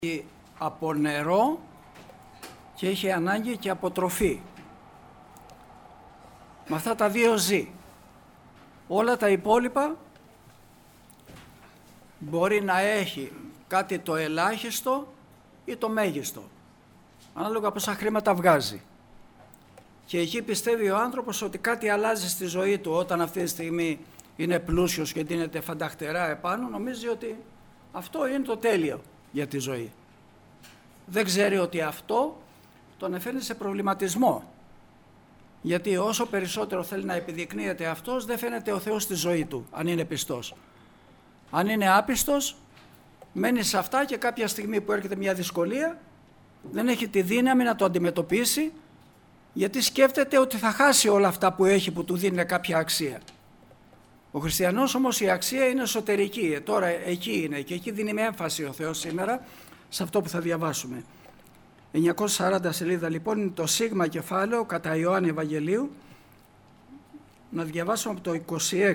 από νερό και έχει ανάγκη και από τροφή. Με αυτά τα δύο ζει. Όλα τα υπόλοιπα μπορεί να έχει κάτι το ελάχιστο ή το μέγιστο, ανάλογα πόσα χρήματα βγάζει. Και εκεί πιστεύει ο άνθρωπος ότι κάτι αλλάζει στη ζωή του όταν αυτή τη στιγμή είναι πλούσιος και δίνεται φανταχτερά επάνω, νομίζει ότι αυτό είναι το τέλειο για τη ζωή. Δεν ξέρει ότι αυτό τον εφέρνει σε προβληματισμό. Γιατί όσο περισσότερο θέλει να επιδεικνύεται αυτός, δεν φαίνεται ο Θεός στη ζωή του, αν είναι πιστός. Αν είναι άπιστος, μένει σε αυτά και κάποια στιγμή που έρχεται μια δυσκολία, δεν έχει τη δύναμη να το αντιμετωπίσει, γιατί σκέφτεται ότι θα χάσει όλα αυτά που έχει, που του δίνει κάποια αξία. Ο χριστιανός όμως η αξία είναι εσωτερική, τώρα εκεί είναι και εκεί δίνει με έμφαση ο Θεός σήμερα σε αυτό που θα διαβάσουμε. 940 σελίδα λοιπόν είναι το σίγμα κεφάλαιο κατά Ιωάννη Ευαγγελίου, να διαβάσουμε από το 26.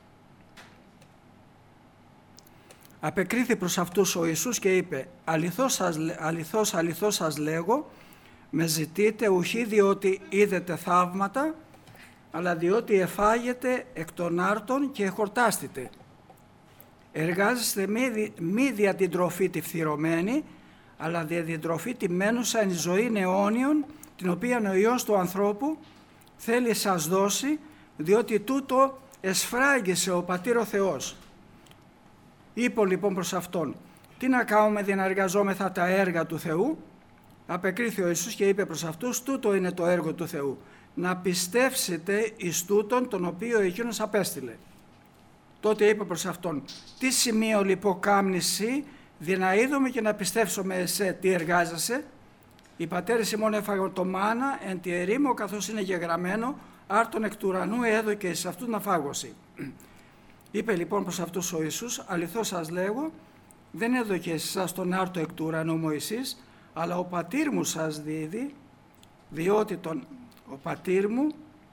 Απεκρίθη προς αυτούς ο Ιησούς και είπε: αληθώς σας λέγω, με ζητείτε ουχή διότι είδετε θαύματα, αλλά διότι εφάγετε εκ των άρτων και χορτάστητε. Εργάζεστε μη δια την τροφή τη φθηρωμένη, αλλά δια την τροφή τη μένουσα εν ζωή αιώνιον, την οποία ο Υιός του ανθρώπου θέλει σας δώσει, διότι τούτο εσφράγγισε ο Πατήρ ο Θεός. Είπε λοιπόν προς αυτόν: τι να κάνουμε δι' να εργαζόμεθα τα έργα του Θεού? Απεκρίθη ο Ιησούς και είπε προς αυτούς: τούτο είναι το έργο του Θεού, να πιστεύσετε εις τούτον τον οποίο εκείνος απέστειλε. Τότε είπε προς αυτόν: τι σημείο λοιπόν κάμνεις εσύ, δι' να είδουμε και να πιστεύσουμε εσέ τι εργάζεσαι? Οι πατέρες ημών έφαγαν το μάνα εν τη ερήμο, καθώς είναι γεγραμμένο, άρτον εκ του ουρανού έδωκε εις αυτούς να φάγωση. Είπε λοιπόν προς αυτούς ο Ιησούς: αληθώς σας λέγω, δεν έδωκε εσάς τον άρτο εκ του ουρανού Μωυσής, αλλά ο Πατήρ μου σας δίδει, διότι ο Πατήρ μου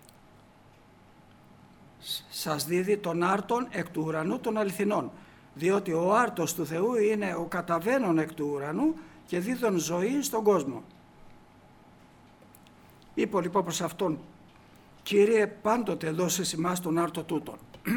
σας δίδει τον άρτον εκ του ουρανού των αληθινών, διότι ο άρτος του Θεού είναι ο καταβαίνων εκ του ουρανού και δίδων ζωή στον κόσμο. Είπε λοιπόν προς αυτόν: Κύριε, πάντοτε δώσες ημάς τον άρτο τούτον.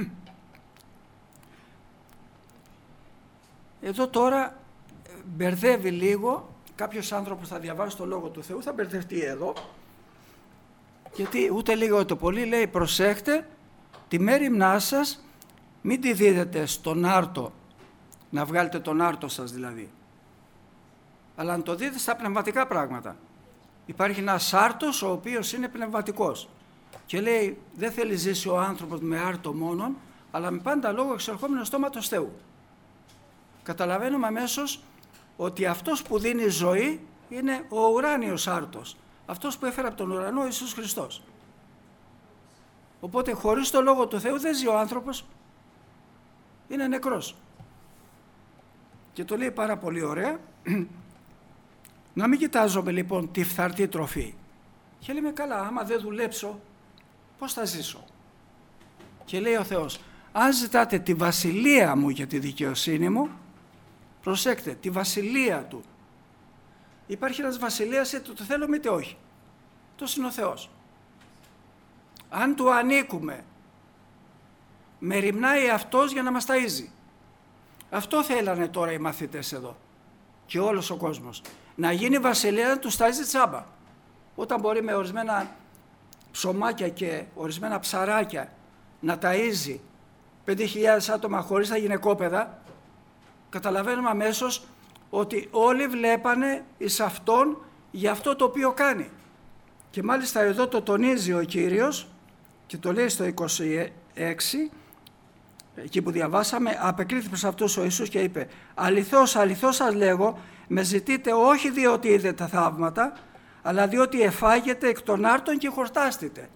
Εδώ τώρα μπερδεύει λίγο, κάποιος άνθρωπος θα διαβάσει το Λόγο του Θεού, θα μπερδευτεί εδώ, γιατί ούτε λίγο ούτε πολύ λέει: προσέχτε, τη μέριμνά σας μην τη δίδετε στον άρτο, να βγάλετε τον άρτο σας δηλαδή, αλλά να το δείτε στα πνευματικά πράγματα. Υπάρχει ένας άρτος ο οποίος είναι πνευματικός και λέει: δεν θέλει ζήσει ο άνθρωπος με άρτο μόνον, αλλά με πάντα λόγο εξερχόμενο στόματος Θεού. Καταλαβαίνουμε αμέσως ότι αυτός που δίνει ζωή είναι ο ουράνιος άρτος, αυτός που έφερε από τον ουρανό ο Ιησούς Χριστός. Οπότε χωρίς το Λόγο του Θεού δεν ζει ο άνθρωπος, είναι νεκρός. Και το λέει πάρα πολύ ωραία. Να μην κοιτάζομαι λοιπόν τη φθαρτή τροφή. Και λέμε: καλά, άμα δεν δουλέψω, πώς θα ζήσω? Και λέει ο Θεός: αν ζητάτε τη βασιλεία μου και τη δικαιοσύνη μου, προσέξτε, τη βασιλεία του. Υπάρχει ένας βασιλέας, είτε το θέλουμε είτε όχι. Αυτός είναι ο Θεός. Αν του ανήκουμε, μεριμνάει αυτός για να μας ταΐζει. Αυτό θέλανε τώρα οι μαθητές εδώ και όλος ο κόσμος. Να γίνει βασιλέα, να τους ταΐζει τσάμπα. Όταν μπορεί με ορισμένα ψωμάκια και ορισμένα ψαράκια να ταΐζει 5.000 άτομα χωρίς τα γυναικόπαιδα, καταλαβαίνουμε αμέσως ότι όλοι βλέπανε εις αυτόν για αυτό το οποίο κάνει. Και μάλιστα εδώ το τονίζει ο Κύριος και το λέει στο 26, εκεί που διαβάσαμε: απεκρίθη προς αυτούς ο Ιησούς και είπε: αληθώς, αληθώς σας λέγω, με ζητείτε όχι διότι είδετε τα θαύματα, αλλά διότι εφάγετε εκ των άρτων και χορτάστητε.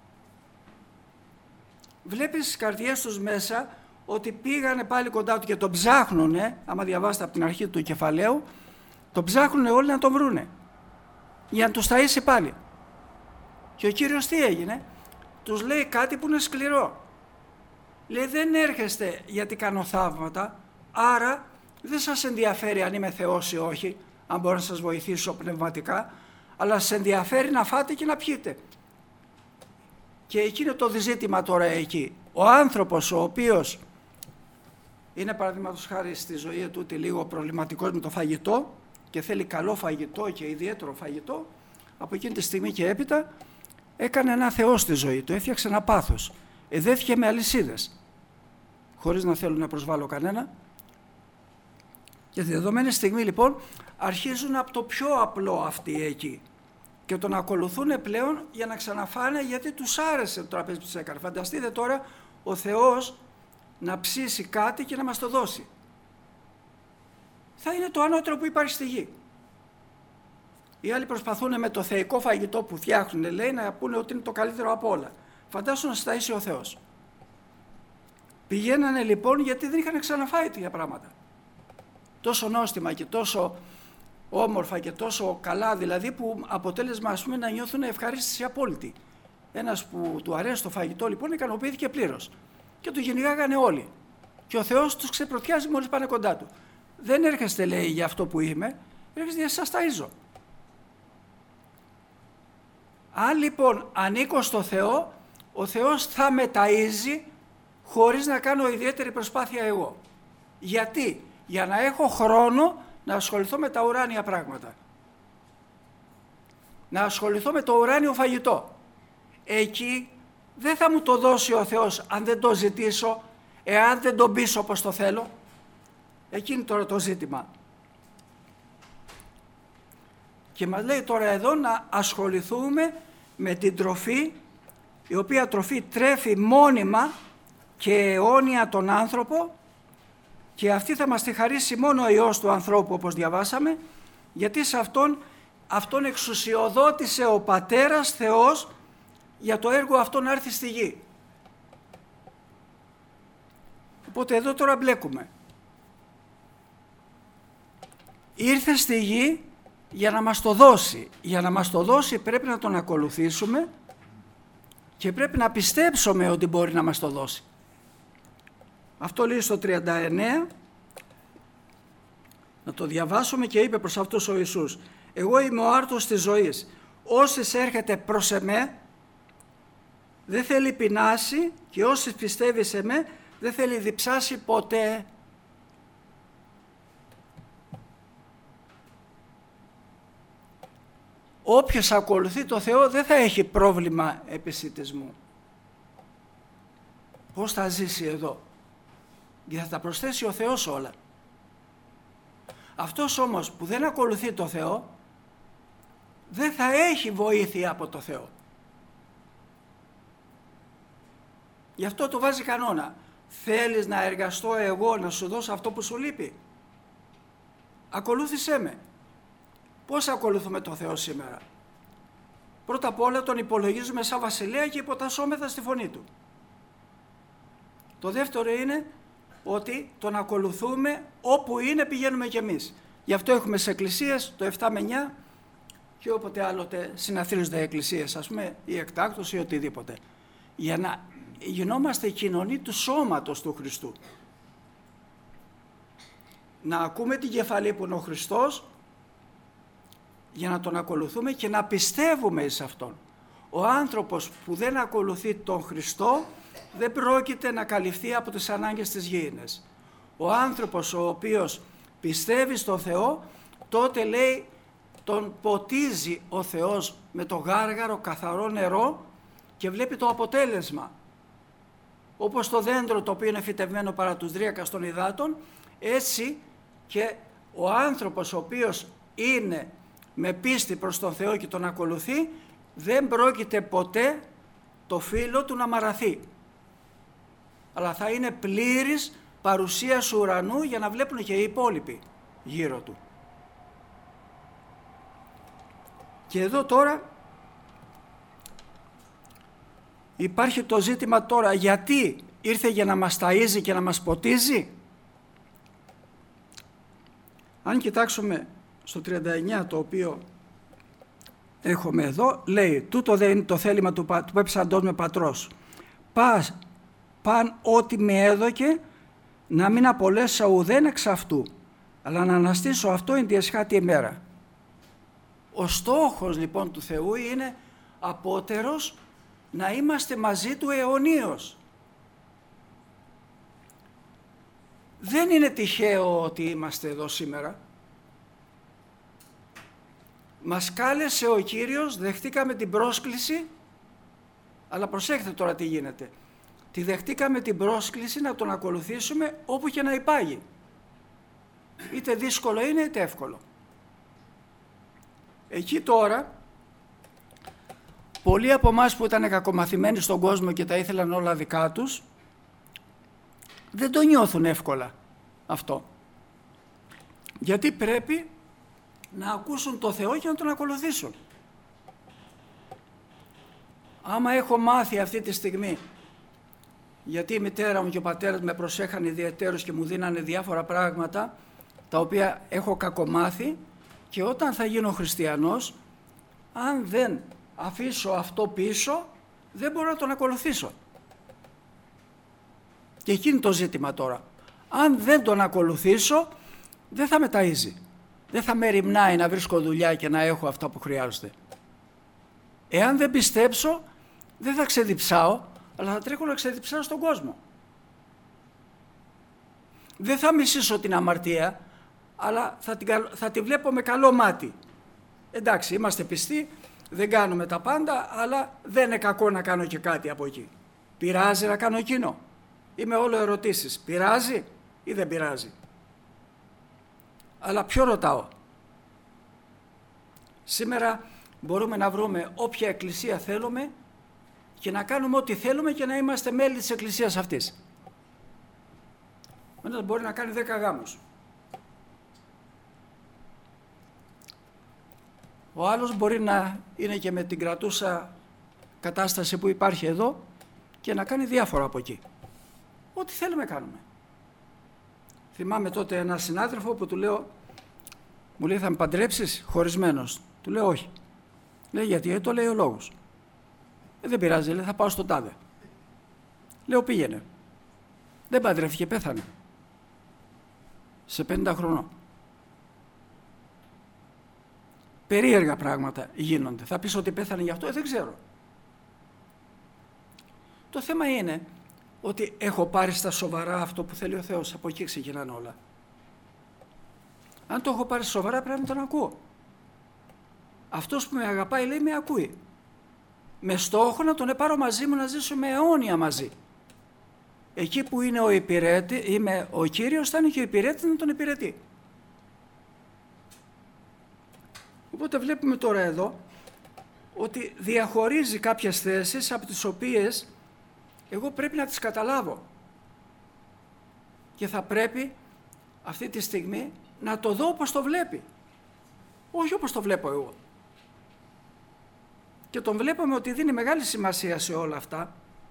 Βλέπεις στις καρδιές τους μέσα ότι πήγανε πάλι κοντά του και τον ψάχνουνε, άμα διαβάσετε από την αρχή του κεφαλαίου, τον ψάχνουνε όλοι να τον βρούνε, για να τους ταΐσει πάλι. Και ο Κύριος τι έγινε? Τους λέει κάτι που είναι σκληρό. Λέει: δεν έρχεστε γιατί κάνω θαύματα, άρα Δεν σας ενδιαφέρει αν είμαι Θεός ή όχι, αν μπορώ να σας βοηθήσω πνευματικά, αλλά σας ενδιαφέρει να φάτε και να πιείτε. Και εκεί είναι το ζήτημα τώρα εκεί. Ο άνθρωπος ο οποίος είναι παραδείγματος χάρη στη ζωή του λίγο προβληματικός με το φαγητό και θέλει καλό φαγητό και ιδιαίτερο φαγητό, από εκείνη τη στιγμή και έπειτα έκανε ένα Θεό στη ζωή του, έφτιαξε ένα πάθος, εδέθηκε με αλυσίδες, χωρίς να θέλω να προσβάλλω κανένα. Και τη δεδομένη στιγμή λοιπόν αρχίζουν από το πιο απλό αυτοί εκεί και τον ακολουθούν πλέον για να ξαναφάνε, γιατί τους άρεσε το τραπέζι που τους έκανε. Φανταστείτε τώρα ο Θεός να ψήσει κάτι και να μας το δώσει. Θα είναι το ανώτερο που υπάρχει στη γη. Οι άλλοι προσπαθούν με το θεϊκό φαγητό που φτιάχνουν, λέει, να πούνε ότι είναι το καλύτερο από όλα. Φαντάσου να σας ταΐσει ο Θεός. Πηγαίνανε λοιπόν γιατί δεν είχαν ξαναφάει τέτοια πράγματα. Τόσο νόστιμα και τόσο όμορφα και τόσο καλά, δηλαδή, που αποτέλεσμα, ας πούμε, να νιώθουν ευχαρίστηση απόλυτη. Ένας που του αρέσει το φαγητό λοιπόν ικανοποιήθηκε πλήρως και του γεννηγάγανε όλοι. Και ο Θεός τους ξεπρωτιάζει μόλις πάνε κοντά του. Δεν έρχεστε, λέει, για αυτό που είμαι, έρχεστε για σας ταΐζω. Αν λοιπόν ανήκω στο Θεό, ο Θεός θα με ταΐζει χωρίς να κάνω ιδιαίτερη προσπάθεια εγώ. Γιατί? Για να έχω χρόνο να ασχοληθώ με τα ουράνια πράγματα. Να ασχοληθώ με το ουράνιο φαγητό. Εκεί δεν θα μου το δώσει ο Θεός αν δεν το ζητήσω, εάν δεν τον πείσω όπως το θέλω. Εκεί είναι τώρα το ζήτημα. Και μας λέει τώρα εδώ να ασχοληθούμε με την τροφή, η οποία τροφή τρέφει μόνιμα και αιώνια τον άνθρωπο, και αυτή θα μας τη χαρίσει μόνο ο Υιός του ανθρώπου, όπως διαβάσαμε, γιατί σε αυτόν εξουσιοδότησε ο Πατέρας Θεός για το έργο αυτό να έρθει στη γη. Οπότε εδώ τώρα μπλέκουμε. Ήρθε στη γη για να μας το δώσει. Για να μας το δώσει πρέπει να τον ακολουθήσουμε και πρέπει να πιστέψουμε ότι μπορεί να μας το δώσει. Αυτό λέει στο 39, να το διαβάσουμε, και είπε προς αυτούς ο Ιησούς: εγώ είμαι ο άρτος της ζωής. Όσες έρχεται προς εμέ δεν θέλει πεινάσει, και όσες πιστεύει σε μέ δεν θέλει διψάσει ποτέ. Όποιος ακολουθεί το Θεό δεν θα έχει πρόβλημα επισιτισμού. Πώς θα ζήσει εδώ? Γιατί θα τα προσθέσει ο Θεός όλα. Αυτός όμως που δεν ακολουθεί το Θεό δεν θα έχει βοήθεια από το Θεό. Γι' αυτό το βάζει κανόνα. Θέλεις να εργαστώ εγώ να σου δώσω αυτό που σου λείπει? Ακολούθησέ με. Πώς ακολουθούμε το Θεό σήμερα? Πρώτα απ' όλα τον υπολογίζουμε σαν βασιλέα και υποτασσόμεθα στη φωνή του. Το δεύτερο είναι ότι τον ακολουθούμε όπου είναι, πηγαίνουμε κι εμείς. Γι' αυτό έχουμε σε εκκλησίες το 7 με 9 και όποτε άλλοτε συναθρίζονται εκκλησίες, ας πούμε, ή εκτάκτως ή οτιδήποτε. Για να γινόμαστε κοινωνοί του σώματος του Χριστού. Να ακούμε την κεφαλή που είναι ο Χριστός, για να τον ακολουθούμε και να πιστεύουμε σε Αυτόν. Ο άνθρωπος που δεν ακολουθεί τον Χριστό δεν πρόκειται να καλυφθεί από τις ανάγκες της γήινες. Ο άνθρωπος ο οποίος πιστεύει στον Θεό, τότε λέει τον ποτίζει ο Θεός με το γάργαρο καθαρό νερό και βλέπει το αποτέλεσμα. Όπως το δέντρο το οποίο είναι φυτευμένο παρά τους δρύακας των υδάτων, έτσι και ο άνθρωπος ο οποίος είναι με πίστη προς τον Θεό και τον ακολουθεί, δεν πρόκειται ποτέ το φύλλο του να μαραθεί. Αλλά θα είναι πλήρης παρουσίας ουρανού για να βλέπουν και οι υπόλοιποι γύρω του. Και εδώ τώρα υπάρχει το ζήτημα τώρα, γιατί ήρθε για να μας ταΐζει και να μας ποτίζει? Αν κοιτάξουμε στο 39 το οποίο έχουμε εδώ, λέει: τούτο δεν είναι το θέλημα του πέψαντός με πατρός. Παν ό,τι με έδωκε να μην απολέσα ουδέν εξ αυτού. αλλά να αναστήσω αυτό είναι τη εσχάτη ημέρα. Ο στόχος λοιπόν του Θεού είναι απότερος να είμαστε μαζί Του αιωνίως. Δεν είναι τυχαίο ότι είμαστε εδώ σήμερα. Μας κάλεσε ο Κύριος, δεχτήκαμε την πρόσκληση, αλλά προσέχτε τώρα τι γίνεται. Τη δεχτήκαμε την πρόσκληση να Τον ακολουθήσουμε όπου και να υπάγει. Είτε δύσκολο είναι είτε εύκολο. Εκεί τώρα, πολλοί από εμάς που ήταν κακομαθημένοι στον κόσμο και τα ήθελαν όλα δικά τους, δεν το νιώθουν εύκολα αυτό. Γιατί πρέπει να ακούσουν το Θεό και να Τον ακολουθήσουν. Άμα έχω μάθει αυτή τη στιγμή, γιατί η μητέρα μου και ο πατέρας με προσέχανε ιδιαιτέρως και μου δίνανε διάφορα πράγματα, τα οποία έχω κακομάθει, και όταν θα γίνω χριστιανός, αν δεν αφήσω αυτό πίσω, δεν μπορώ να Τον ακολουθήσω. Και εκεί είναι το ζήτημα τώρα. Αν δεν Τον ακολουθήσω, δεν θα με ταΐζει. Δεν θα με ρημνάει να βρίσκω δουλειά και να έχω αυτά που χρειάζονται. Εάν δεν πιστέψω, δεν θα ξεδιψάω, αλλά θα τρέχω να ξεδιψάω στον κόσμο. Δεν θα μισήσω την αμαρτία, αλλά θα τη βλέπω με καλό μάτι. Εντάξει, είμαστε πιστοί, δεν κάνουμε τα πάντα, αλλά δεν είναι κακό να κάνω και κάτι από εκεί. Πειράζει να κάνω εκείνο? Είμαι όλο ερωτήσεις. Πειράζει ή δεν πειράζει? Αλλά ποιο ρωτάω? Σήμερα μπορούμε να βρούμε όποια εκκλησία θέλουμε και να κάνουμε ό,τι θέλουμε και να είμαστε μέλη της εκκλησίας αυτής. Ένας μπορεί να κάνει 10 γάμους. Ο άλλος μπορεί να είναι και με την κρατούσα κατάσταση που υπάρχει εδώ και να κάνει διάφορα από εκεί. Ό,τι θέλουμε κάνουμε. Θυμάμαι τότε έναν συνάδελφο που του λέω, μου λέει, θα με παντρέψεις? Χωρισμένος. Του λέω όχι. Λέει, γιατί? Το λέει ο λόγος. Δεν πειράζει, λέει, θα πάω στον τάδε. Λέω, πήγαινε. Δεν παντρεύτηκε, πέθανε. Σε 50 χρονών. Περίεργα πράγματα γίνονται. Θα πεις ότι πέθανε γι' αυτό? Δεν ξέρω. Το θέμα είναι ότι έχω πάρει στα σοβαρά αυτό που θέλει ο Θεός. Από εκεί ξεκινάνε όλα. Αν το έχω πάρει σοβαρά, πρέπει να τον ακούω. Αυτός που με αγαπάει, λέει, με ακούει. Με στόχο να τον πάρω μαζί μου, να ζήσουμε αιώνια μαζί. Εκεί που είναι είμαι ο Κύριος, θα είναι και ο υπηρέτης να τον υπηρετεί. Οπότε βλέπουμε τώρα εδώ ότι διαχωρίζει κάποιες θέσεις από τις οποίες εγώ πρέπει να τις καταλάβω. Και θα πρέπει αυτή τη στιγμή να το δω όπως το βλέπει. Όχι όπως το βλέπω εγώ. Και τον βλέπουμε ότι δίνει μεγάλη σημασία σε όλα αυτά.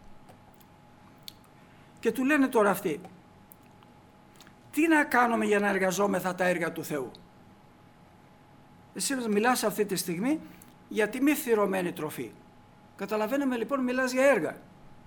Και του λένε τώρα αυτοί, τι να κάνουμε για να εργαζόμεθα τα έργα του Θεού? Εσύ μιλάς αυτή τη στιγμή για τη μη φθηρωμένη τροφή. Καταλαβαίνουμε λοιπόν, μιλάς για έργα.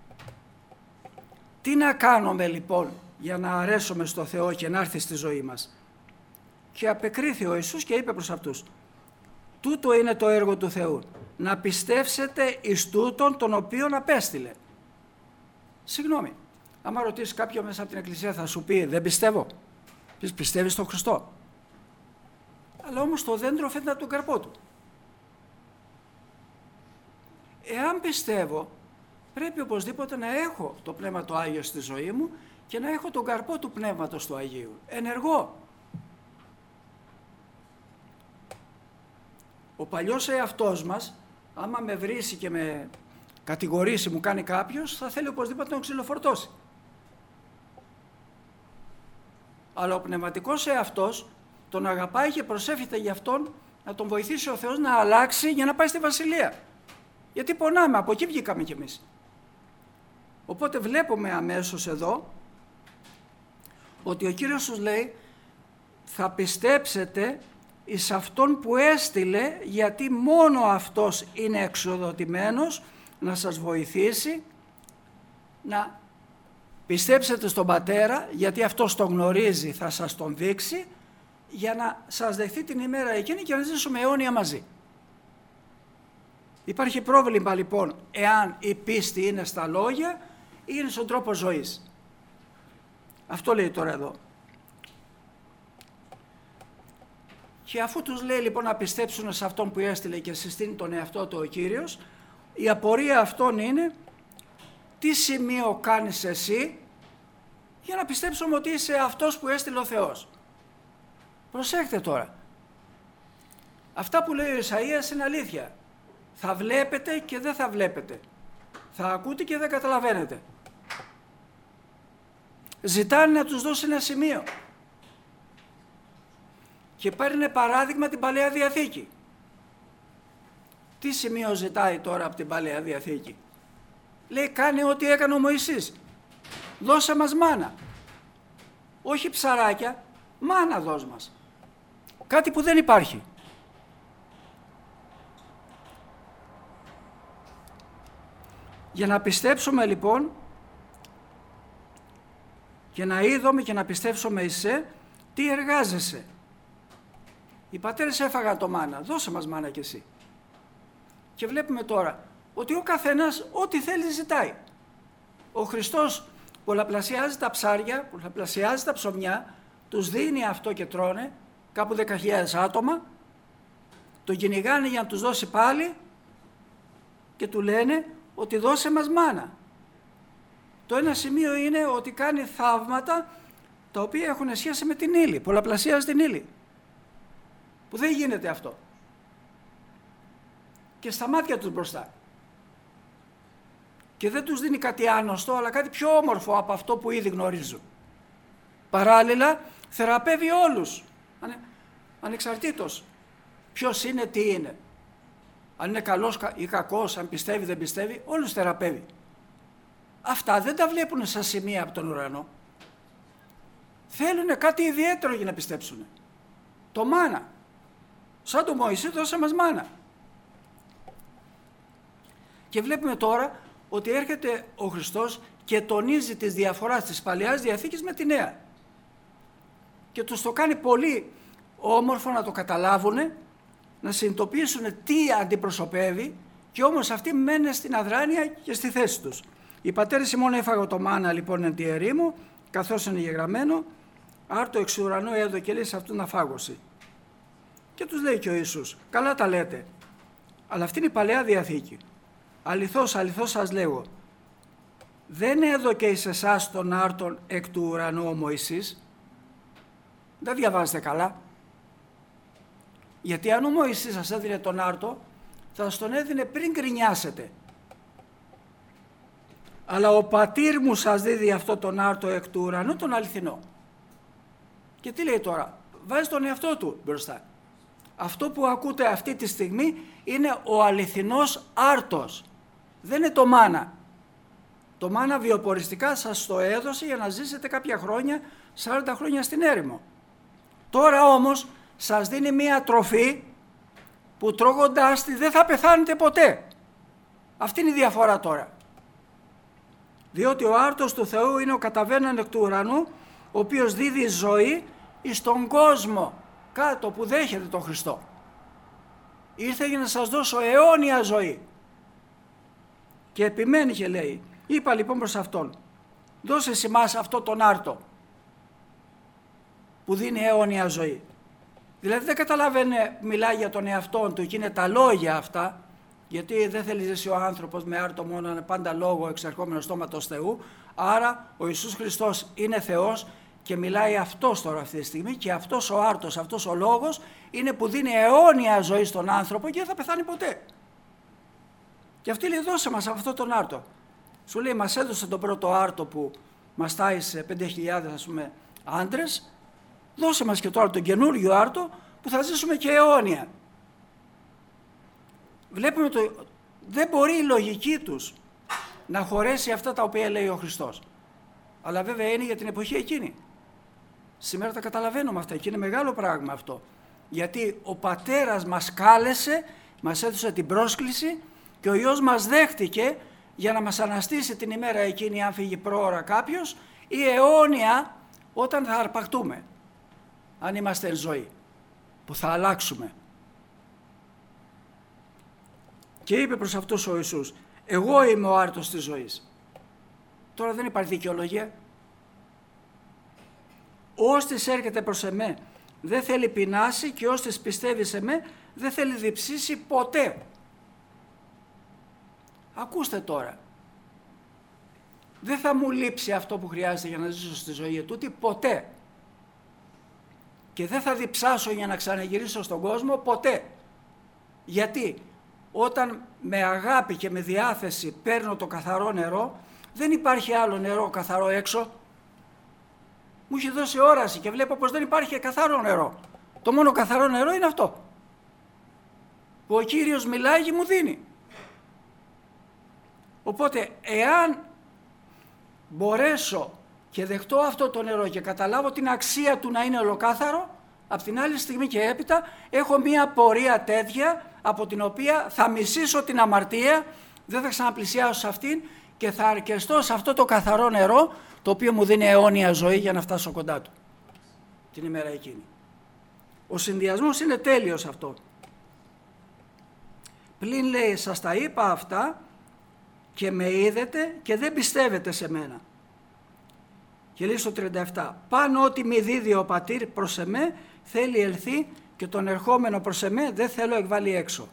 Τι να κάνουμε λοιπόν για να αρέσουμε στο Θεό και να έρθει στη ζωή μας? Και απεκρίθη ο Ιησούς και είπε προς αυτούς, τούτο είναι το έργο του Θεού, να πιστεύσετε εις τούτον τον οποίον απέστειλε. Συγγνώμη, άμα ρωτήσεις κάποιον μέσα από την εκκλησία θα σου πει, δεν πιστεύω. Πιστεύεις στον Χριστό? Αλλά όμως το δέντρο φαίνεται από τον καρπό του. Εάν πιστεύω, πρέπει οπωσδήποτε να έχω το Πνεύμα το Άγιο στη ζωή μου και να έχω τον καρπό του Πνεύματος του Αγίου. Ενεργό. Ο παλιός εαυτός μας, άμα με βρίσει και με κατηγορήσει, μου κάνει κάποιος, θα θέλει οπωσδήποτε να τον ξυλοφορτώσει. Αλλά ο πνευματικός εαυτός τον αγαπάει και προσεύχεται για αυτόν να τον βοηθήσει ο Θεός να αλλάξει για να πάει στη Βασιλεία. Γιατί πονάμε, από εκεί βγήκαμε κι εμείς. Οπότε βλέπουμε αμέσως εδώ ότι ο Κύριος τους λέει, θα πιστέψετε εις αυτόν που έστειλε, γιατί μόνο αυτός είναι εξοδοτημένος να σας βοηθήσει, να πιστέψετε στον Πατέρα, γιατί αυτός τον γνωρίζει, θα σας τον δείξει, για να σας δεχθεί την ημέρα εκείνη και να ζήσουμε αιώνια μαζί. Υπάρχει πρόβλημα λοιπόν εάν η πίστη είναι στα λόγια ή είναι στον τρόπο ζωής. Αυτό λέει τώρα εδώ. Και αφού τους λέει λοιπόν να πιστέψουν σε αυτόν που έστειλε και συστήνει τον εαυτό του ο Κύριος, η απορία αυτών είναι τι σημείο κάνεις εσύ για να πιστέψουμε ότι είσαι αυτός που έστειλε ο Θεός. Προσέχτε τώρα. Αυτά που λέει ο Ισαΐας είναι αλήθεια. Θα βλέπετε και δεν θα βλέπετε. Θα ακούτε και δεν καταλαβαίνετε. Ζητάνε να τους δώσει ένα σημείο. Και παίρνει παράδειγμα την Παλαιά Διαθήκη. Τι σημείο ζητάει τώρα από την Παλαιά Διαθήκη? Λέει κάνε ό,τι έκανε ο Μωυσής. Δώσε μας μάνα. Όχι ψαράκια, μάνα δώσ' μας. Κάτι που δεν υπάρχει. Για να πιστέψουμε λοιπόν και να είδome και να πιστέψουμε εσέ, τι εργάζεσαι. Οι πατέρες έφαγαν το μάνα, δώσε μας μάνα κι εσύ. Και βλέπουμε τώρα ότι ο καθένας ό,τι θέλει ζητάει. Ο Χριστός πολλαπλασιάζει τα ψάρια, πολλαπλασιάζει τα ψωμιά, τους δίνει αυτό και τρώνε, κάπου 10.000 άτομα, τον κυνηγάνε για να τους δώσει πάλι και του λένε ότι δώσε μας μάνα. Το ένα σημείο είναι ότι κάνει θαύματα τα οποία έχουν σχέση με την ύλη, πολλαπλασιάζει την ύλη. Που δεν γίνεται αυτό. Και στα μάτια τους μπροστά. Και δεν τους δίνει κάτι άνωστο, αλλά κάτι πιο όμορφο από αυτό που ήδη γνωρίζουν. Παράλληλα, θεραπεύει όλους, ανεξαρτήτως ποιος είναι, τι είναι. Αν είναι καλός ή κακός, αν πιστεύει, δεν πιστεύει, όλους θεραπεύει. Αυτά δεν τα βλέπουν σαν σημεία από τον ουρανό. Θέλουν κάτι ιδιαίτερο για να πιστέψουν. Το μάνα. Σαν το Μωυσή δώσε μας μάνα. Και βλέπουμε τώρα ότι έρχεται ο Χριστός και τονίζει τις διαφορές της Παλαιάς Διαθήκης με τη Νέα. Και τους το κάνει πολύ όμορφο να το καταλάβουν, να συνειδητοποιήσουν τι αντιπροσωπεύει και όμως αυτοί μένουν στην αδράνεια και στη θέση τους. Οι πατέρες ημών έφαγαν το μάνα λοιπόν εν τη ερήμου, καθώς είναι γεγραμμένο, άρτο εξ ουρανού έδωκε λέει σε αυτόν να φάγωση. Και τους λέει και ο Ιησούς, καλά τα λέτε, αλλά αυτή είναι η Παλαιά Διαθήκη. Αληθώς, αληθώς σας λέγω, δεν έδωκε εις εσάς τον άρτον εκ του ουρανού ο Μωυσής. Δεν διαβάζετε καλά. Γιατί αν ο Μωυσής σας έδινε τον άρτο, θα σας τον έδινε πριν γκρινιάσετε. Αλλά ο πατήρ μου σας δίδει αυτό τον άρτο εκ του ουρανού, τον αληθινό. Και τι λέει τώρα, βάζει τον εαυτό του μπροστά. Αυτό που ακούτε αυτή τη στιγμή είναι ο αληθινός άρτος. Δεν είναι το μάνα. Το μάνα βιοποριστικά σας το έδωσε για να ζήσετε κάποια χρόνια, 40 χρόνια στην έρημο. Τώρα όμως σας δίνει μία τροφή που τρώγοντάς τη δεν θα πεθάνετε ποτέ. Αυτή είναι η διαφορά τώρα. Διότι ο άρτος του Θεού είναι ο καταβαίνον εκ του ουρανού, ο οποίος δίδει ζωή εις τον κόσμο κάτω που δέχεται τον Χριστό. Ήρθε για να σας δώσω αιώνια ζωή. Και επιμένει και λέει, είπα λοιπόν προς αυτόν, δώσε σε εμάς αυτό τον άρτο που δίνει αιώνια ζωή. Δηλαδή δεν καταλαβαίνει, μιλάει για τον εαυτόν του και είναι τα λόγια αυτά, γιατί δεν θέλει ζήσει ο άνθρωπος με άρτο μόνο, είναι πάντα λόγο εξερχόμενο στόματος Θεού, άρα ο Ιησούς Χριστός είναι Θεός και μιλάει αυτός τώρα αυτή τη στιγμή και αυτός ο άρτος, αυτός ο λόγος είναι που δίνει αιώνια ζωή στον άνθρωπο και δεν θα πεθάνει ποτέ. Και αυτή λέει δώσε μας αυτό τον άρτο. Σου λέει μας έδωσε τον πρώτο άρτο που μας τάισε 5.000 ας πούμε άντρες, δώσε μας και τώρα τον καινούργιο άρτο που θα ζήσουμε και αιώνια. Βλέπουμε δεν μπορεί η λογική τους να χωρέσει αυτά τα οποία λέει ο Χριστός. Αλλά βέβαια είναι για την εποχή εκείνη. Σήμερα τα καταλαβαίνουμε αυτά και είναι μεγάλο πράγμα αυτό. Γιατί ο Πατέρας μας κάλεσε, μας έδωσε την πρόσκληση και ο Υιός μας δέχτηκε για να μας αναστήσει την ημέρα εκείνη αν φύγει πρόωρα κάποιος ή αιώνια όταν θα αρπακτούμε. αν είμαστε εν ζωή, που θα αλλάξουμε. Και είπε προς αυτούς ο Ιησούς, εγώ είμαι ο άρτος της ζωής. Τώρα δεν υπάρχει δικαιολογία. Όστις έρχεται προς εμέ δεν θέλει πεινάσει και όστις πιστεύει σε με δεν θέλει διψήσει ποτέ. Ακούστε τώρα. Δεν θα μου λείψει αυτό που χρειάζεται για να ζήσω στη ζωή ετούτη ποτέ. Και δεν θα διψάσω για να ξαναγυρίσω στον κόσμο ποτέ. Γιατί όταν με αγάπη και με διάθεση παίρνω το καθαρό νερό, δεν υπάρχει άλλο νερό καθαρό έξω. Μου έχει δώσει όραση και βλέπω πως δεν υπάρχει καθαρό νερό. Το μόνο καθαρό νερό είναι αυτό που ο Κύριος μιλάει και μου δίνει. Οπότε εάν μπορέσω και δεχτώ αυτό το νερό και καταλάβω την αξία του να είναι ολοκάθαρο, από την άλλη στιγμή και έπειτα έχω μία πορεία τέτοια από την οποία θα μισήσω την αμαρτία, δεν θα ξαναπλησιάσω σε αυτήν και θα αρκεστώ σε αυτό το καθαρό νερό το οποίο μου δίνει αιώνια ζωή για να φτάσω κοντά του την ημέρα εκείνη. Ο συνδυασμός είναι τέλειος αυτό. Πλην λέει σας τα είπα αυτά και με είδετε και δεν πιστεύετε σε μένα. Και λέει στο 37, πάνω ό,τι μη δίδει ο πατήρ προς εμέ θέλει ελθεί και τον ερχόμενο προς εμέ δεν θέλω εκβάλει έξω.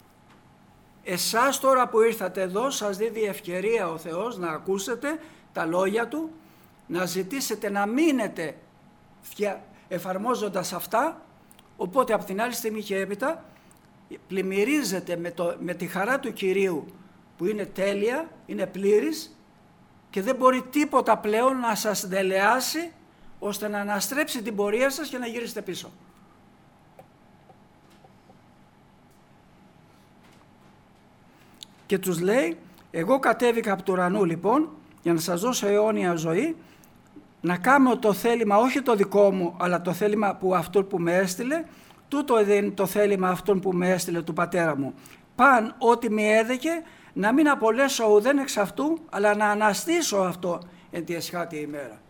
Εσάς τώρα που ήρθατε εδώ σας δίδει ευκαιρία ο Θεός να ακούσετε τα λόγια Του, να ζητήσετε να μείνετε εφαρμόζοντας αυτά, οπότε από την άλλη στιγμή και έπειτα πλημμυρίζετε με τη χαρά του Κυρίου που είναι τέλεια, είναι πλήρης και δεν μπορεί τίποτα πλέον να σας δελεάσει ώστε να αναστρέψει την πορεία σας και να γυρίσετε πίσω. Και τους λέει, εγώ κατέβηκα από του ουρανού λοιπόν για να σας δώσω αιώνια ζωή, να κάνω το θέλημα όχι το δικό μου αλλά το θέλημα που αυτόν που με έστειλε, τούτο δεν είναι το θέλημα αυτόν που με έστειλε του πατέρα μου. Παν ό,τι με έδεκε να μην απολέσω ουδέν εξ αυτού αλλά να αναστήσω αυτό εν τη εσχάτη ημέρα.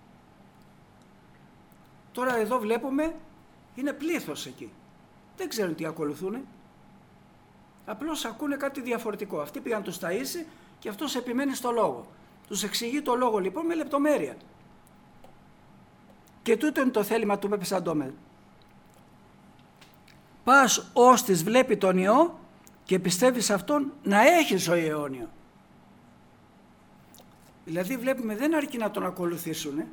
Τώρα εδώ βλέπουμε είναι πλήθος εκεί. Δεν ξέρουν τι ακολουθούν. Απλώς ακούνε κάτι διαφορετικό. Αυτοί πήγαν τους ταΐσει και αυτός επιμένει στο λόγο. Τους εξηγεί το λόγο λοιπόν με λεπτομέρεια. Και τούτο είναι το θέλημα του πεπεσαντώμε. Πας ώστις βλέπει τον Υιό και πιστεύει σε Αυτόν να έχει ζωή αιώνια. Δηλαδή βλέπουμε δεν αρκεί να τον ακολουθήσουν,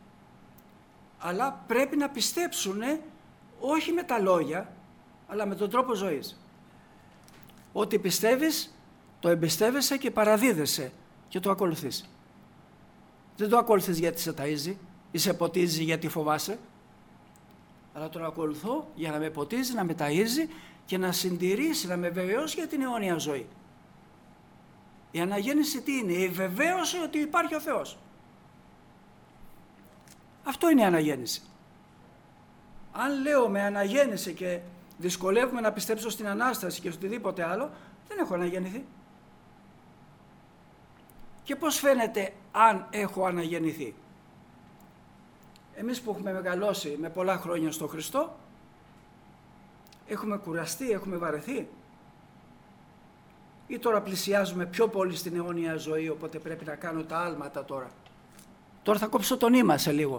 αλλά πρέπει να πιστέψουν όχι με τα λόγια, αλλά με τον τρόπο ζωής. Ό,τι πιστεύεις, το εμπιστεύεσαι και παραδίδεσαι και το ακολουθείς. Δεν το ακολουθείς γιατί σε ταΐζει ή σε ποτίζει γιατί φοβάσαι, αλλά τον ακολουθώ για να με ποτίζει, να με ταΐζει και να συντηρήσει, να με βεβαιώσει για την αιώνια ζωή. Η αναγέννηση τι είναι? Η βεβαίωση ότι υπάρχει ο Θεός. Αυτό είναι η αναγέννηση. Αν λέω με αναγέννηση και δυσκολεύομαι να πιστέψω στην Ανάσταση και οτιδήποτε άλλο, δεν έχω αναγεννηθεί. Και πώς φαίνεται αν έχω αναγεννηθεί? Εμείς που έχουμε μεγαλώσει με πολλά χρόνια στο Χριστό, έχουμε κουραστεί, έχουμε βαρεθεί, ή τώρα πλησιάζουμε πιο πολύ στην αιώνια ζωή, οπότε πρέπει να κάνω τα άλματα τώρα. Τώρα θα κόψω το νήμα σε λίγο.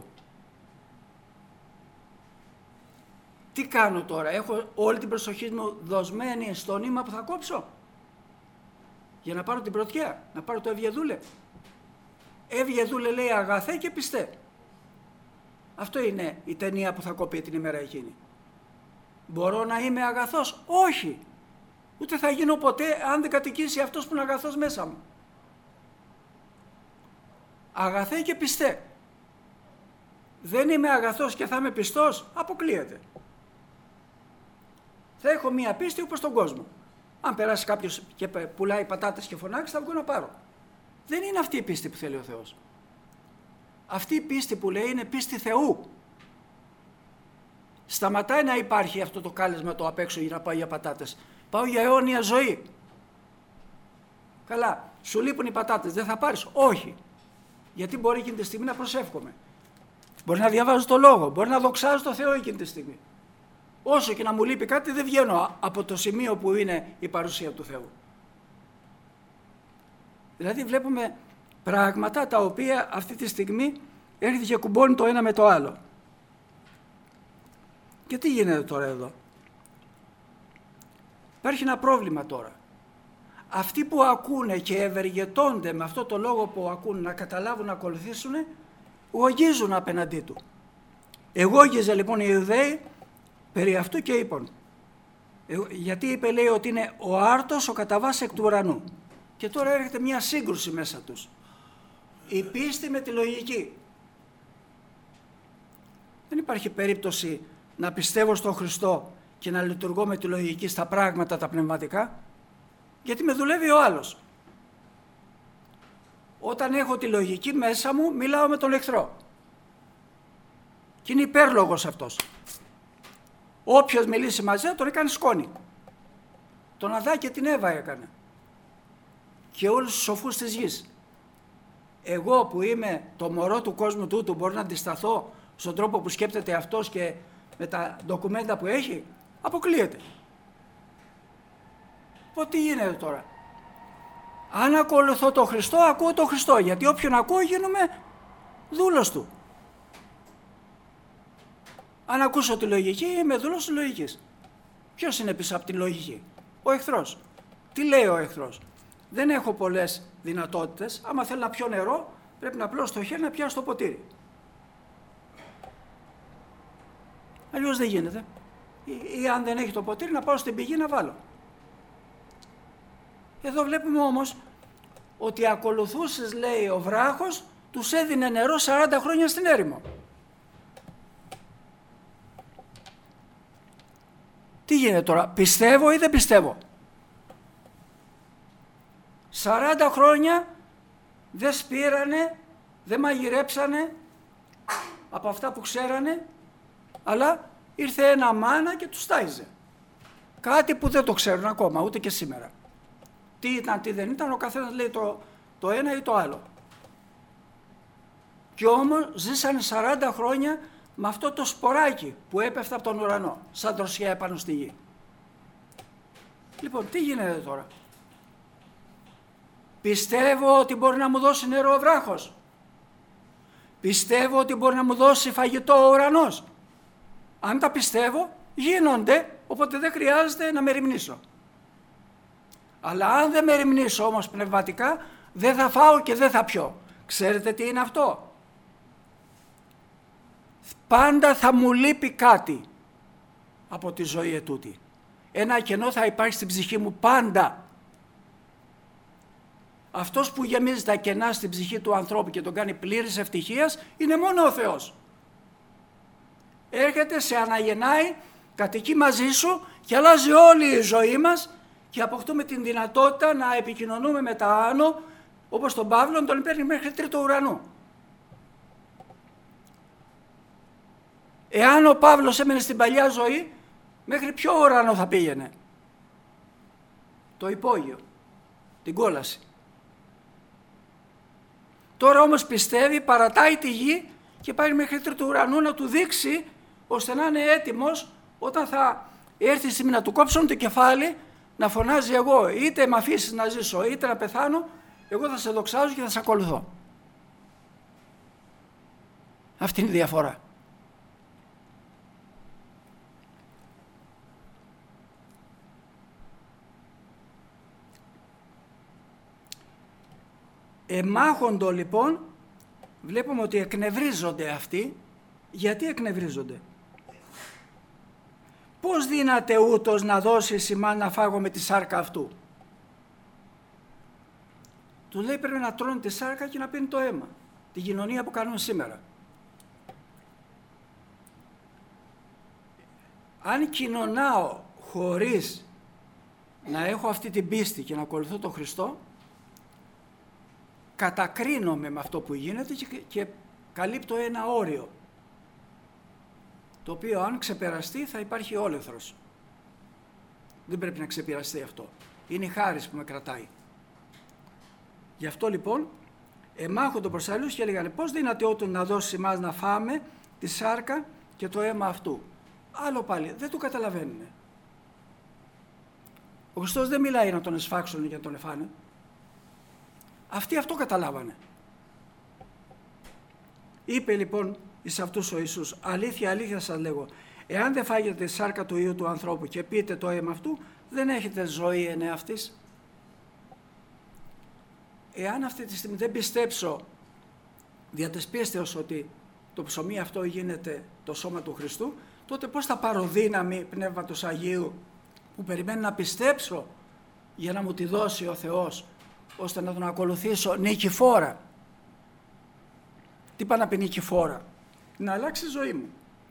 Τι κάνω τώρα? Έχω όλη την προσοχή μου δοσμένη στο νήμα που θα κόψω για να πάρω την πρωτιά, να πάρω το ευγεδούλε. Ευγεδούλε λέει αγαθέ και πιστέ. Αυτό είναι η ταινία που θα κοπεί την ημέρα εκείνη. Μπορώ να είμαι αγαθός? Όχι. Ούτε θα γίνω ποτέ αν δεν κατοικήσει αυτός που είναι αγαθός μέσα μου. Αγαθέ και πιστέ. Δεν είμαι αγαθός και θα είμαι πιστός, αποκλείεται. Θα έχω μία πίστη όπως τον κόσμο. Αν περάσει κάποιος και πουλάει πατάτες και φωνάξει, θα βγω να πάρω. Δεν είναι αυτή η πίστη που θέλει ο Θεός. Αυτή η πίστη που λέει είναι πίστη Θεού. Σταματάει να υπάρχει αυτό το κάλεσμα το απ' έξω για να πάω για πατάτες. Πάω για αιώνια ζωή. Καλά, σου λείπουν οι πατάτες, δεν θα πάρεις? Όχι. Γιατί μπορεί εκείνη τη στιγμή να προσεύχομαι. Μπορεί να διαβάζω το Λόγο, μπορεί να δοξάζω το Θεό εκείνη τη στιγμή. Όσο και να μου λείπει κάτι, δεν βγαίνω από το σημείο που είναι η παρουσία του Θεού. Δηλαδή βλέπουμε πράγματα τα οποία αυτή τη στιγμή έρχεται και κουμπώνει το ένα με το άλλο. Και τι γίνεται τώρα εδώ? Υπάρχει ένα πρόβλημα τώρα. Αυτοί που ακούνε και ευεργετώνται με αυτό το λόγο που ακούνε, να καταλάβουν, να ακολουθήσουν, γογίζουν απέναντί του. Εγώγιζε λοιπόν οι Ιουδαίοι περί αυτού και είπαν. Γιατί είπε, λέει, ότι είναι ο άρτος ο κατά βάση εκ του ουρανού. Και τώρα έρχεται μια σύγκρουση μέσα τους. Η πίστη με τη λογική. Δεν υπάρχει περίπτωση να πιστεύω στον Χριστό και να λειτουργώ με τη λογική στα πράγματα τα πνευματικά, γιατί με δουλεύει ο άλλος. Όταν έχω τη λογική μέσα μου, μιλάω με τον εχθρό. Και είναι υπέρλογος αυτός. Όποιος μιλήσει μαζί τον έκανε σκόνη. Τον Αδά και την Εύα έκανε. Και όλους τους σοφούς της γης. Εγώ που είμαι το μωρό του κόσμου τούτου, μπορώ να αντισταθώ στον τρόπο που σκέπτεται αυτός και με τα ντοκουμέντα που έχει? Αποκλείεται. Οπότε τι γίνεται τώρα? Αν ακολουθώ τον Χριστό, ακούω τον Χριστό, γιατί όποιον ακούω γίνομαι δούλος του. Αν ακούσω τη λογική, είμαι δούλος της λογικής. Ποιος είναι πίσω από τη λογική? Ο εχθρός. Τι λέει ο εχθρός? Δεν έχω πολλές δυνατότητες. Άμα θέλω να πιω νερό, πρέπει να πλώσω το χέρι να πιάσω το ποτήρι. Αλλιώς δεν γίνεται. Ή αν δεν έχει το ποτήρι, να πάω στην πηγή να βάλω. Εδώ βλέπουμε όμως ότι ακολουθούσες, λέει, ο βράχος, τους έδινε νερό 40 χρόνια στην έρημο. Τι γίνεται τώρα? Πιστεύω ή δεν πιστεύω? 40 χρόνια δεν σπήρανε, δεν μαγειρέψανε από αυτά που ξέρανε, αλλά ήρθε ένα μάνα και τους τάιζε. Κάτι που δεν το ξέρουν ακόμα, ούτε και σήμερα. Τι ήταν, τι δεν ήταν, ο καθένας λέει το ένα ή το άλλο. Και όμως ζήσανε 40 χρόνια με αυτό το σποράκι που έπεφτε από τον ουρανό, σαν δροσιά επάνω στη γη. Λοιπόν, τι γίνεται τώρα? Πιστεύω ότι μπορεί να μου δώσει νερό ο βράχος. Πιστεύω ότι μπορεί να μου δώσει φαγητό ο ουρανός. Αν τα πιστεύω, γίνονται, οπότε δεν χρειάζεται να μεριμνήσω. Αλλά αν δεν μεριμνήσω όμως πνευματικά, δεν θα φάω και δεν θα πιω. Ξέρετε τι είναι αυτό? Πάντα θα μου λείπει κάτι από τη ζωή ετούτη. Ένα κενό θα υπάρχει στην ψυχή μου πάντα. Αυτός που γεμίζει τα κενά στην ψυχή του ανθρώπου και τον κάνει πλήρης ευτυχίας είναι μόνο ο Θεός. Έρχεται, σε αναγεννάει, κατοικεί μαζί σου και αλλάζει όλη η ζωή μας και αποκτούμε την δυνατότητα να επικοινωνούμε με τα άνω, όπως τον Παύλο τον παίρνει μέχρι τρίτο ουρανό. Εάν ο Παύλος έμενε στην παλιά ζωή, μέχρι ποιο ουρανό θα πήγαινε? Το υπόγειο, την κόλαση. Τώρα όμως πιστεύει, παρατάει τη γη και πάει μέχρι τρίτο ουρανό να του δείξει, ώστε να είναι έτοιμος όταν θα έρθει η στιγμή να του κόψουν το κεφάλι, να φωνάζει, εγώ είτε με αφήσεις να ζήσω είτε να πεθάνω, εγώ θα σε δοξάζω και θα σε ακολουθώ. Αυτή είναι η διαφορά. Εμάχοντο λοιπόν, βλέπουμε ότι εκνευρίζονται αυτοί. Γιατί εκνευρίζονται? Πώς δύναται ούτως να δώσει σημά να φάγω με τη σάρκα αυτού? Του λέει πρέπει να τρώνε τη σάρκα και να πίνει το αίμα. Τη κοινωνία που κάνουμε σήμερα. Αν κοινωνάω χωρίς να έχω αυτή την πίστη και να ακολουθώ τον Χριστό, κατακρίνομαι με αυτό που γίνεται και καλύπτω ένα όριο, το οποίο αν ξεπεραστεί θα υπάρχει όλεθρος. Δεν πρέπει να ξεπεραστεί αυτό. Είναι η χάρις που με κρατάει. Γι' αυτό λοιπόν εμάχονται προς αλλούς και έλεγαν πώς δυνατόν να δώσει εμάς να φάμε τη σάρκα και το αίμα αυτού. Άλλο πάλι, δεν το καταλαβαίνουν. Ο Χριστός δεν μιλάει να τον εσφάξουν και να τον εφάνε. Αυτοί αυτό καταλάβανε. Είπε λοιπόν εις αυτούς ο Ιησούς, αλήθεια, αλήθεια σας λέγω, εάν δεν φάγετε τη σάρκα του Υιού του ανθρώπου και πείτε το αίμα αυτού, δεν έχετε ζωή εν εαυτής. Εάν αυτή τη στιγμή δεν πιστέψω δια της πίστεως ότι το ψωμί αυτό γίνεται το σώμα του Χριστού, τότε πώς θα πάρω δύναμη Πνεύματος Αγίου που περιμένει να πιστέψω για να μου τη δώσει ο Θεός, ώστε να τον ακολουθήσω νικηφόρα. Τι πάει να πει νικηφόρα? Να αλλάξει η ζωή μου.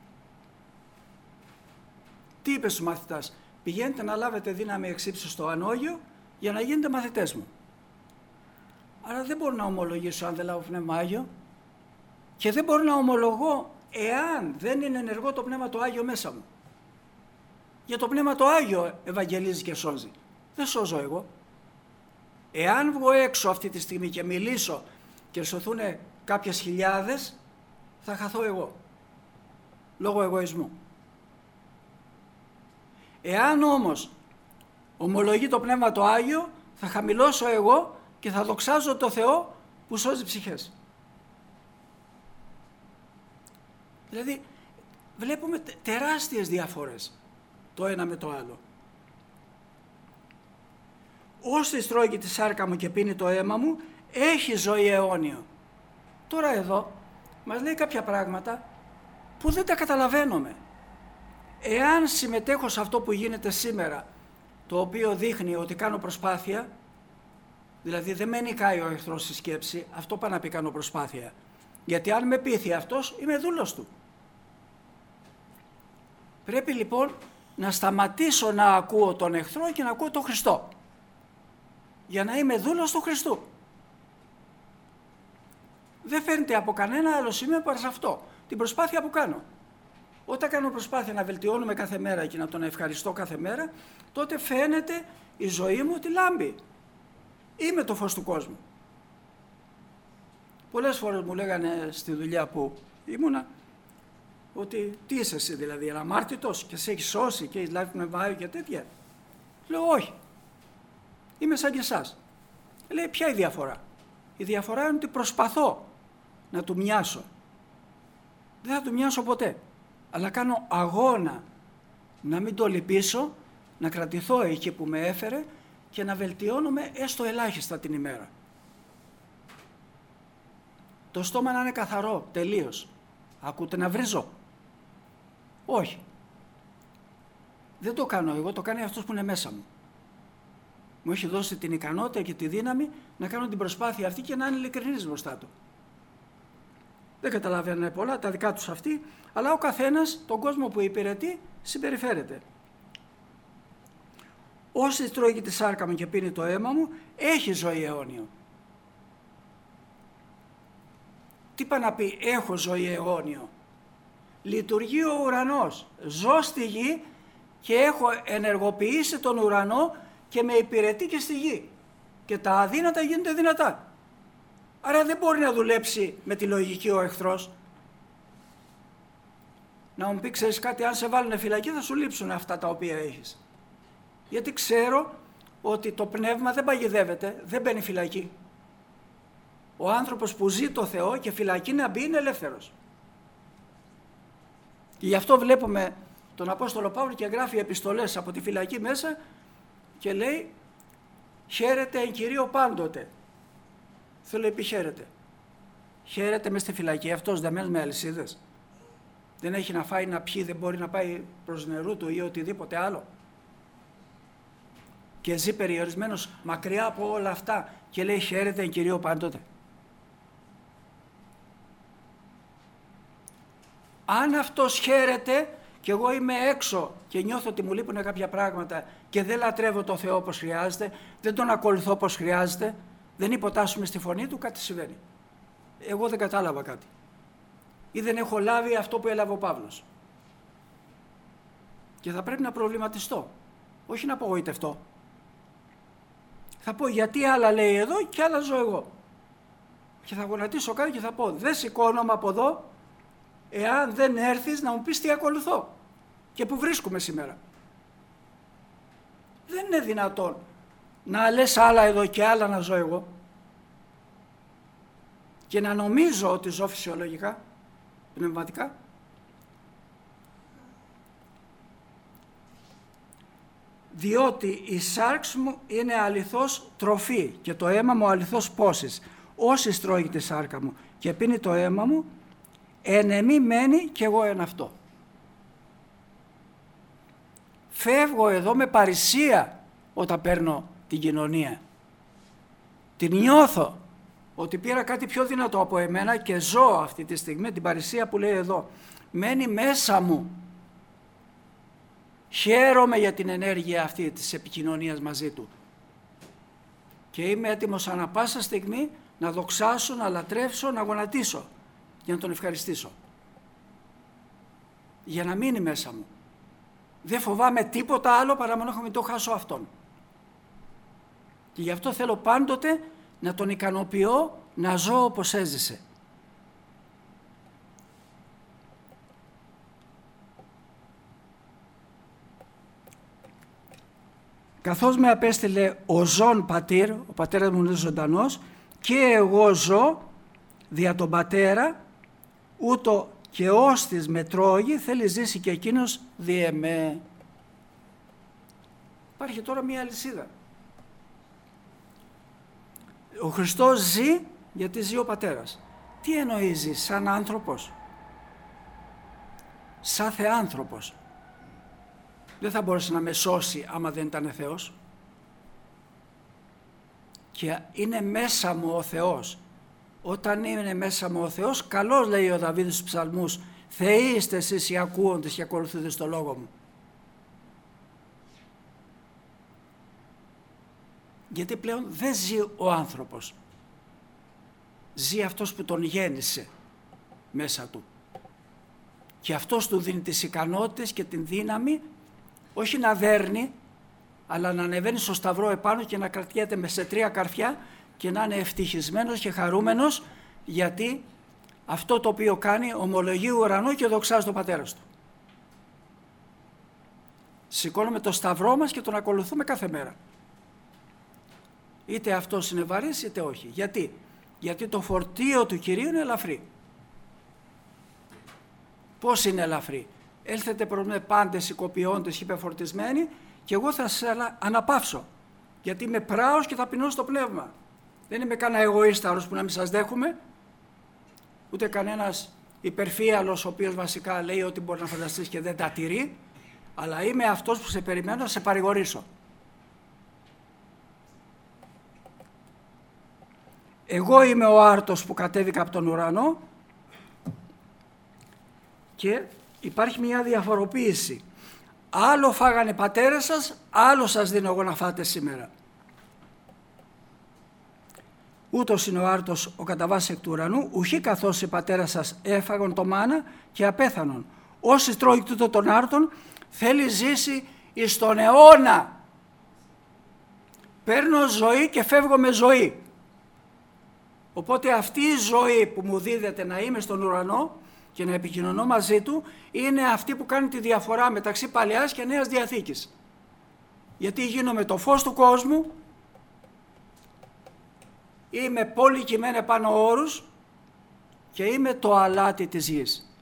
Τι είπε στους μαθητάς? Πηγαίνετε να λάβετε δύναμη εξ στο ανώγειο για να γίνετε μαθητές μου. Άρα δεν μπορώ να ομολογήσω αν δεν λάβω Πνεύμα Άγιο και δεν μπορώ να ομολογώ εάν δεν είναι ενεργό το Πνεύμα το Άγιο μέσα μου. Για το Πνεύμα το Άγιο ευαγγελίζει και σώζει. Δεν σώζω εγώ. Εάν βγω έξω αυτή τη στιγμή και μιλήσω και σωθούν κάποιες χιλιάδες, θα χαθώ εγώ. Λόγω εγωισμού. Εάν όμως ομολογεί το Πνεύμα το Άγιο, θα χαμηλώσω εγώ και θα δοξάζω το Θεό που σώζει ψυχές. Δηλαδή βλέπουμε τεράστιες διαφορές το ένα με το άλλο. Όσοι τρώγει τη σάρκα μου και πίνει το αίμα μου, έχει ζωή αιώνιο. Τώρα εδώ μας λέει κάποια πράγματα που δεν τα καταλαβαίνουμε. Εάν συμμετέχω σε αυτό που γίνεται σήμερα, το οποίο δείχνει ότι κάνω προσπάθεια, δηλαδή δεν με νικάει ο εχθρός στη σκέψη, αυτό πάει να πει κάνω προσπάθεια. Γιατί αν με πείθει αυτός, είμαι δούλος του. Πρέπει λοιπόν να σταματήσω να ακούω τον εχθρό και να ακούω τον Χριστό. Για να είμαι δούλος του Χριστού. Δεν φαίνεται από κανένα άλλο σημείο παρά σε αυτό. Την προσπάθεια που κάνω. Όταν κάνω προσπάθεια να βελτιώνουμε κάθε μέρα και να τον ευχαριστώ κάθε μέρα, τότε φαίνεται η ζωή μου ότι λάμπει. Είμαι το φως του κόσμου. Πολλές φορές μου λέγανε στη δουλειά που ήμουνα, ότι τι είσαι εσύ δηλαδή, αναμάρτητος και σε έχει σώσει και έχεις λάβει πνευμάριο και τέτοια. Λέω όχι. Είμαι σαν και εσάς. Λέει ποια η διαφορά? Η διαφορά είναι ότι προσπαθώ να του μοιάσω. Δεν θα του μοιάσω ποτέ. Αλλά κάνω αγώνα να μην το λυπήσω, να κρατηθώ εκεί που με έφερε και να βελτιώνομαι έστω ελάχιστα την ημέρα. Το στόμα να είναι καθαρό, τελείως. Ακούτε να βρίζω? Όχι. Δεν το κάνω εγώ, το κάνει αυτός που είναι μέσα μου. Μου έχει δώσει την ικανότητα και τη δύναμη να κάνω την προσπάθεια αυτή και να είναι ειλικρινής μπροστά του. Δεν καταλαβαίνουν πολλά, τα δικά τους αυτοί, αλλά ο καθένας τον κόσμο που υπηρετεί συμπεριφέρεται. Όσοι τρώγει τη σάρκα μου και πίνει το αίμα μου, έχει ζωή αιώνιο. Τι πάει να πει έχω ζωή αιώνιο? Λειτουργεί ο ουρανός. Ζω στη γη και έχω ενεργοποιήσει τον ουρανό και με υπηρετεί και στη γη. Και τα αδύνατα γίνονται δυνατά. Άρα δεν μπορεί να δουλέψει με τη λογική ο εχθρός. Να μου πει ξέρεις κάτι, αν σε βάλουν φυλακή θα σου λείψουν αυτά τα οποία έχεις. Γιατί ξέρω ότι το πνεύμα δεν παγιδεύεται, δεν μπαίνει φυλακή. Ο άνθρωπος που ζει το Θεό και φυλακή να μπει είναι ελεύθερος. Και γι' αυτό βλέπουμε τον Απόστολο Παύλο και γράφει επιστολές από τη φυλακή μέσα και λέει χαίρετε εν Κυρίω πάντοτε. Θέλω επιχαίρετε. Χαίρετε μες στη φυλακή αυτός δεμένος με αλυσίδες. Δεν έχει να φάει, να πιει, δεν μπορεί να πάει προς νερού του ή οτιδήποτε άλλο. Και ζει περιορισμένος μακριά από όλα αυτά και λέει χαίρετε εν Κυρίω πάντοτε. Αν αυτός χαίρεται και εγώ είμαι έξω και νιώθω ότι μου λείπουν κάποια πράγματα και δεν λατρεύω το Θεό όπως χρειάζεται, δεν τον ακολουθώ όπως χρειάζεται, δεν υποτάσσουμε στη φωνή του, κάτι συμβαίνει. Εγώ δεν κατάλαβα κάτι. Ή δεν έχω λάβει αυτό που έλαβε ο Παύλος. Και θα πρέπει να προβληματιστώ, όχι να απογοητευτώ. Θα πω γιατί άλλα λέει εδώ και άλλα ζω εγώ. Και θα γονατίσω κάτω και θα πω, δεν σηκώνομαι από εδώ εάν δεν έρθεις να μου πεις τι ακολουθώ και που βρίσκομαι σήμερα. Δεν είναι δυνατόν να λες άλλα εδώ και άλλα να ζω εγώ και να νομίζω ότι ζω φυσιολογικά, πνευματικά. Διότι η σάρξ μου είναι αληθώς τροφή και το αίμα μου αληθώς πόσης. Όσοι τρώγει τη σάρκα μου και πίνει το αίμα μου, εν εμή μένει κι εγώ εν αυτό. Φεύγω εδώ με παρησία όταν παίρνω την κοινωνία. Την νιώθω ότι πήρα κάτι πιο δυνατό από εμένα και ζω αυτή τη στιγμή την παρησία που λέει εδώ. Μένει μέσα μου. Χαίρομαι για την ενέργεια αυτή της επικοινωνίας μαζί του. Και είμαι έτοιμος ανά πάσα στιγμή να δοξάσω, να λατρεύσω, να γονατίσω για να τον ευχαριστήσω. Για να μείνει μέσα μου. Δεν φοβάμαι τίποτα άλλο παρά μόνο να μην το χάσω αυτόν. Και γι' αυτό θέλω πάντοτε να τον ικανοποιώ να ζω όπως έζησε. Καθώς με απέστειλε ο ζών πατήρ, ο πατέρας μου είναι ζωντανός, και εγώ ζω δια τον πατέρα, ούτω και όστις με τρώγει, θέλει ζήσει και εκείνος δι' εμέ. Υπάρχει τώρα μία αλυσίδα. Ο Χριστός ζει γιατί ζει ο πατέρας. Τι εννοεί ζει? Σαν άνθρωπος, σαν θεάνθρωπος. Δεν θα μπορούσε να με σώσει άμα δεν ήταν Θεός. Και είναι μέσα μου ο Θεός. Όταν είναι μέσα μου ο Θεός, καλώς λέει ο Δαβίδ στους ψαλμούς, Θεοί είστε εσείς οι ακούοντες και ακολουθείτε στο λόγο μου. Γιατί πλέον δεν ζει ο άνθρωπος. Ζει αυτός που τον γέννησε μέσα του. Και αυτός του δίνει τις ικανότητες και την δύναμη, όχι να δέρνει, αλλά να ανεβαίνει στο σταυρό επάνω και να κρατιέται με σε 3 καρφιά και να είναι ευτυχισμένος και χαρούμενος, γιατί αυτό το οποίο κάνει ομολογεί ουρανό και δοξάζει τον πατέρα του. Σηκώνουμε το σταυρό μας και τον ακολουθούμε κάθε μέρα. Είτε αυτός είναι βαρύς είτε όχι. Γιατί το φορτίο του Κυρίου είναι ελαφρύ. Πώς είναι ελαφρύ? Έλθετε προς με πάντες οικοποιώντες και υπεφορτισμένοι και εγώ θα σας αναπαύσω. Γιατί είμαι πράος και ταπεινός στο πνεύμα. Δεν είμαι κανένα εγωίσταρος που να μην σας δέχομαι, ούτε κανένας υπερφύαλος ο οποίος βασικά λέει ότι μπορεί να φανταστείς και δεν τα τηρεί, αλλά είμαι αυτός που σε περιμένω να σε παρηγορήσω. Εγώ είμαι ο άρτος που κατέβηκα από τον ουρανό και υπάρχει μια διαφοροποίηση. Άλλο φάγανε οι πατέρες σας, άλλο σας δίνω εγώ να φάτε σήμερα. Ούτως είναι ο άρτος ο κατά βάση εκ του ουρανού, ουχή καθώς οι πατέρες σας έφαγαν το μάνα και απέθανον. Όσοι τρώει τούτο τον άρτον, θέλει ζήσει εις τον αιώνα. Παίρνω ζωή και φεύγω με ζωή. Οπότε αυτή η ζωή που μου δίδεται να είμαι στον ουρανό και να επικοινωνώ μαζί του, είναι αυτή που κάνει τη διαφορά μεταξύ Παλαιάς και Νέας Διαθήκης. Γιατί γίνομαι το φως του κόσμου, είμαι πόλη κειμένε πάνω όρους και είμαι το αλάτι της γης.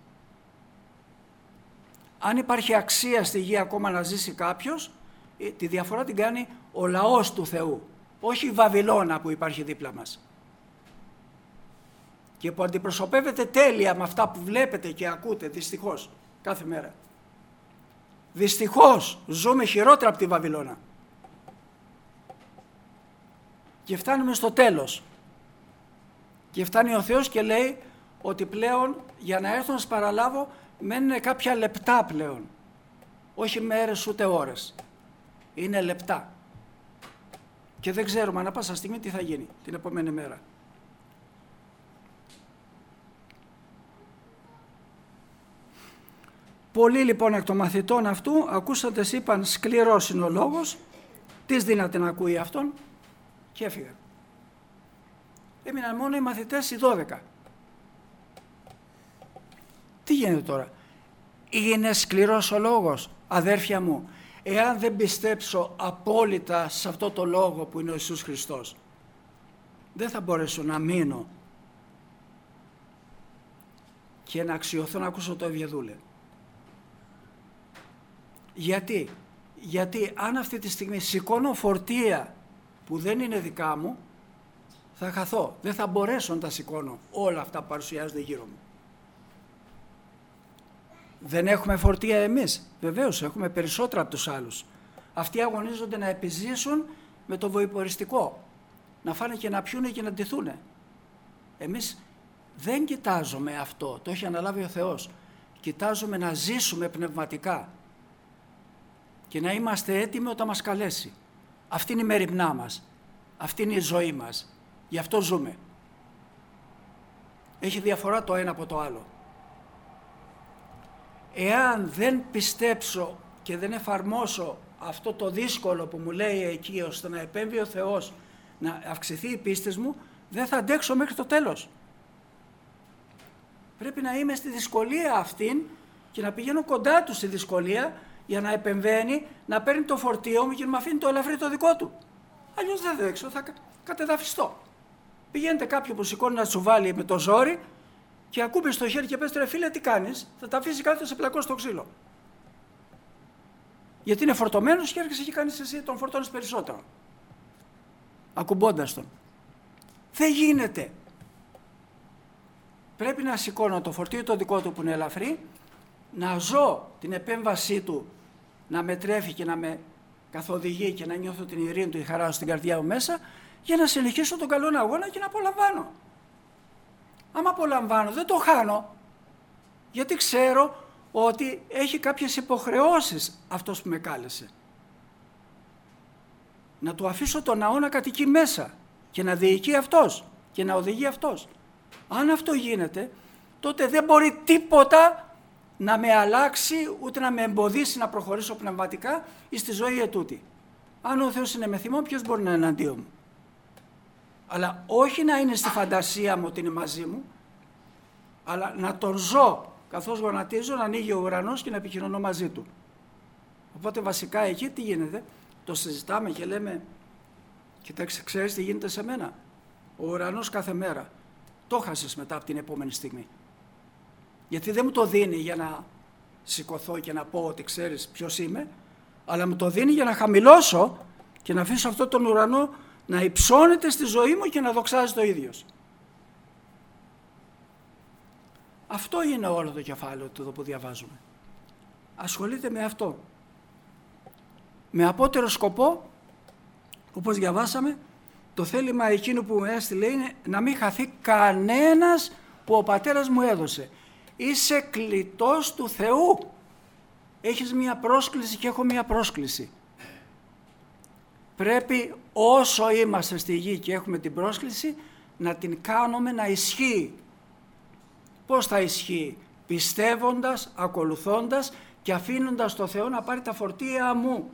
Αν υπάρχει αξία στη γη ακόμα να ζήσει κάποιος, τη διαφορά την κάνει ο λαός του Θεού, όχι η Βαβυλώνα που υπάρχει δίπλα μας. Και που αντιπροσωπεύεται τέλεια με αυτά που βλέπετε και ακούτε, δυστυχώς, κάθε μέρα. Δυστυχώς ζούμε χειρότερα από τη Βαβυλώνα. Και φτάνουμε στο τέλος. Και φτάνει ο Θεός και λέει ότι πλέον για να έρθω να σας παραλάβω μένουν κάποια λεπτά πλέον. Όχι μέρες ούτε ώρες. Είναι λεπτά. Και δεν ξέρουμε ανά πάσα στιγμή τι θα γίνει την επόμενη μέρα. Πολλοί λοιπόν εκ των μαθητών αυτού ακούσαντες είπαν σκληρός είναι ο λόγος, τις δύναται να ακούει αυτόν και έφυγαν. Έμειναν μόνο οι μαθητές οι 12. Τι γίνεται τώρα? Είναι σκληρός ο λόγος, αδέρφια μου. Εάν δεν πιστέψω απόλυτα σε αυτό το λόγο που είναι ο Ιησούς Χριστός, δεν θα μπορέσω να μείνω και να αξιωθώ να ακούσω το Ευβιεδούλε. Γιατί αν αυτή τη στιγμή σηκώνω φορτία που δεν είναι δικά μου, θα χαθώ. Δεν θα μπορέσω να τα σηκώνω όλα αυτά που παρουσιάζονται γύρω μου. Δεν έχουμε φορτία εμείς? Βεβαίως έχουμε περισσότερα από τους άλλους. Αυτοί αγωνίζονται να επιζήσουν με το βοηποριστικό, να φάνε και να πιούνε και να ντυθούνε. Εμείς δεν κοιτάζουμε αυτό, το έχει αναλάβει ο Θεός. Κοιτάζουμε να ζήσουμε πνευματικά και να είμαστε έτοιμοι όταν μας καλέσει. Αυτή είναι η μεριμνά μας, αυτή είναι η ζωή μας, γι' αυτό ζούμε. Έχει διαφορά το ένα από το άλλο. Εάν δεν πιστέψω και δεν εφαρμόσω αυτό το δύσκολο που μου λέει εκεί, ώστε να επέμβει ο Θεός, να αυξηθεί η πίστη μου, δεν θα αντέξω μέχρι το τέλος. Πρέπει να είμαι στη δυσκολία αυτήν και να πηγαίνω κοντά του στη δυσκολία για να επεμβαίνει, να παίρνει το φορτίο μου και να με αφήνει το ελαφρύ το δικό του. Αλλιώς δεν θα δέξω, θα κατεδαφιστώ. Πηγαίνετε κάποιον που σηκώνει να τσουβάλει με το ζόρι και ακούμπει στο χέρι και πες, ρε φίλε, τι κάνεις? Θα τα αφήσει κάτι, θα σε πλακώσει στο ξύλο. Γιατί είναι φορτωμένος και έρχεσαι και κάνεις εσύ, τον φορτώνεις περισσότερο. Ακουμπώντας τον. Δεν γίνεται. Πρέπει να σηκώνω το φορτίο το δικό του που είναι ελαφρύ, να ζω την επέμβασή του, να με τρέφει και να με καθοδηγεί και να νιώθω την ειρήνη του, η χαρά του στην καρδιά μου μέσα, για να συνεχίσω τον καλό αγώνα και να απολαμβάνω. Άμα απολαμβάνω δεν το χάνω, γιατί ξέρω ότι έχει κάποιες υποχρεώσεις αυτός που με κάλεσε. Να του αφήσω το ναό να κατοικεί μέσα και να διοικεί αυτός και να οδηγεί αυτός. Αν αυτό γίνεται, τότε δεν μπορεί τίποτα να με αλλάξει ούτε να με εμποδίσει να προχωρήσω πνευματικά στη ζωή ετούτη. Αν ο Θεός είναι μεθυμών, ποιος μπορεί να είναι εναντίον μου? Αλλά όχι να είναι στη φαντασία μου ότι είναι μαζί μου, αλλά να τον ζω καθώς γονατίζω, να ανοίγει ο ουρανός και να επικοινωνώ μαζί του. Οπότε βασικά εκεί τι γίνεται? Το συζητάμε και λέμε, κοιτάξτε, ξέρεις τι γίνεται σε μένα? Ο ουρανός κάθε μέρα. Το χάσες μετά από την επόμενη στιγμή. Γιατί δεν μου το δίνει για να σηκωθώ και να πω ότι ξέρεις ποιος είμαι, αλλά μου το δίνει για να χαμηλώσω και να αφήσω αυτόν τον ουρανό να υψώνεται στη ζωή μου και να δοξάζει το ίδιος. Αυτό είναι όλο το κεφάλαιο του εδώ που διαβάζουμε. Ασχολείται με αυτό. Με απότερο σκοπό, όπως διαβάσαμε, το θέλημα εκείνου που μου έστειλε είναι να μην χαθεί κανένας που ο πατέρας μου έδωσε. Είσαι κλητός του Θεού. Έχεις μία πρόσκληση και έχω μία πρόσκληση. Πρέπει όσο είμαστε στη γη και έχουμε την πρόσκληση να την κάνουμε να ισχύει. Πώς θα ισχύει? Πιστεύοντας, ακολουθώντας και αφήνοντας το Θεό να πάρει τα φορτία μου.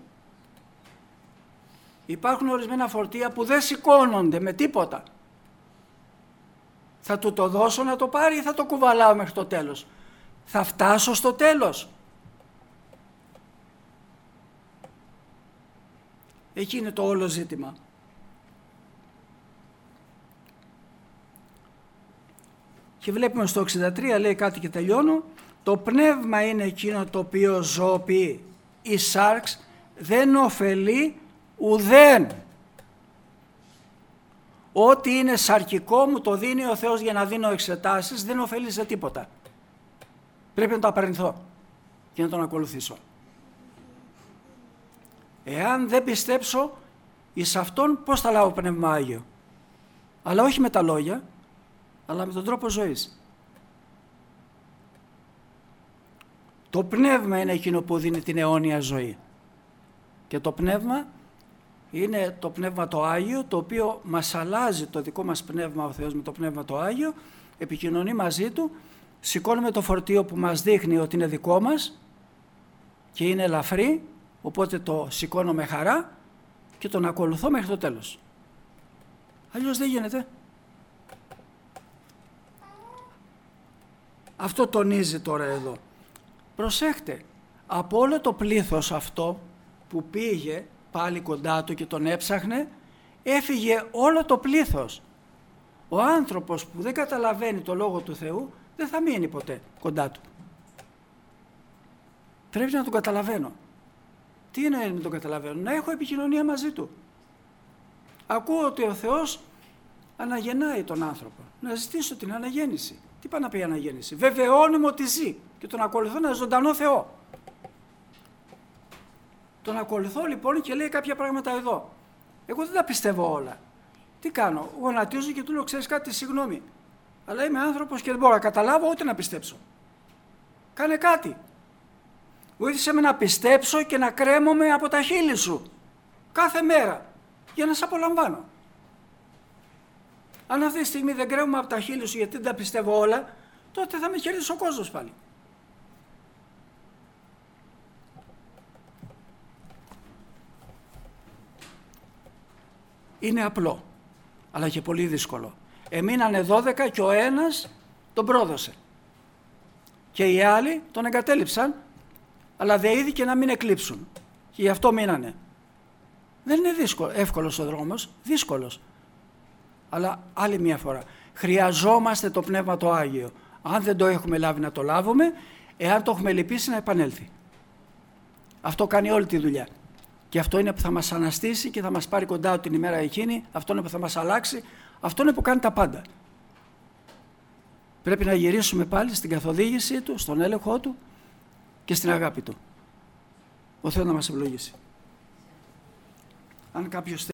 Υπάρχουν ορισμένα φορτία που δεν σηκώνονται με τίποτα. Θα του το δώσω να το πάρει ή θα το κουβαλάω μέχρι το τέλος? Θα φτάσω στο τέλος? Εκεί είναι το όλο ζήτημα. Και βλέπουμε στο 63 λέει κάτι και τελειώνω. Το πνεύμα είναι εκείνο το οποίο ζωοποιεί. Η σάρξ δεν ωφελεί ουδέν. Ό,τι είναι σαρκικό μου το δίνει ο Θεός για να δίνω εξετάσεις, δεν ωφελεί σε τίποτα. Πρέπει να το απαρνηθώ και να τον ακολουθήσω. Εάν δεν πιστέψω εις αυτόν, πώς θα λάβω Πνεύμα Άγιο? Αλλά όχι με τα λόγια, αλλά με τον τρόπο ζωής. Το πνεύμα είναι εκείνο που δίνει την αιώνια ζωή. Και το πνεύμα είναι το πνεύμα το Άγιο, το οποίο μας αλλάζει το δικό μας πνεύμα ο Θεός με το πνεύμα το Άγιο, επικοινωνεί μαζί του, σηκώνουμε το φορτίο που μας δείχνει ότι είναι δικό μας και είναι ελαφρύ, οπότε το σηκώνω με χαρά και τον ακολουθώ μέχρι το τέλος. Αλλιώς δεν γίνεται. Αυτό τονίζει τώρα εδώ. Προσέχτε, από όλο το πλήθος αυτό που πήγε πάλι κοντά του και τον έψαχνε, έφυγε όλο το πλήθος. Ο άνθρωπος που δεν καταλαβαίνει το Λόγο του Θεού δεν θα μείνει ποτέ κοντά του. Πρέπει να τον καταλαβαίνω. Τι είναι να τον καταλαβαίνω? Να έχω επικοινωνία μαζί του. Ακούω ότι ο Θεός αναγεννάει τον άνθρωπο. Να ζητήσω την αναγέννηση. Τι πάει να πει αναγέννηση? Βεβαιώνει μου ότι ζει και τον ακολουθώ ένα ζωντανό Θεό. Τον ακολουθώ λοιπόν και λέει κάποια πράγματα εδώ. Εγώ δεν τα πιστεύω όλα. Τι κάνω? Γονατίζω και του λέω, ξέρεις κάτι, συγγνώμη, αλλά είμαι άνθρωπος και δεν μπορώ να καταλάβω ούτε να πιστέψω. Κάνε κάτι. Βοήθησε με να πιστέψω και να κρέμομαι από τα χείλη σου κάθε μέρα για να σε απολαμβάνω. Αν αυτή τη στιγμή δεν κρέμομαι από τα χείλη σου γιατί δεν τα πιστεύω όλα, τότε θα με κερδίσει ο κόσμος πάλι. Είναι απλό, αλλά και πολύ δύσκολο. Εμείνανε 12 και ο ένας τον πρόδωσε. Και οι άλλοι τον εγκατέλειψαν, αλλά δεήθηκε να μην εκλείψουν. Και γι' αυτό μείνανε. Δεν είναι εύκολος ο δρόμος, δύσκολος. Αλλά άλλη μια φορά, χρειαζόμαστε το Πνεύμα το Άγιο. Αν δεν το έχουμε λάβει να το λάβουμε, εάν το έχουμε λυπήσει να επανέλθει. Αυτό κάνει όλη τη δουλειά. Και αυτό είναι που θα μας αναστήσει και θα μας πάρει κοντά την ημέρα εκείνη, αυτό είναι που θα μας αλλάξει, αυτό είναι που κάνει τα πάντα. Πρέπει να γυρίσουμε πάλι στην καθοδήγησή του, στον έλεγχό του και στην αγάπη του. Ο Θεός να μας ευλογήσει. Αν κάποιος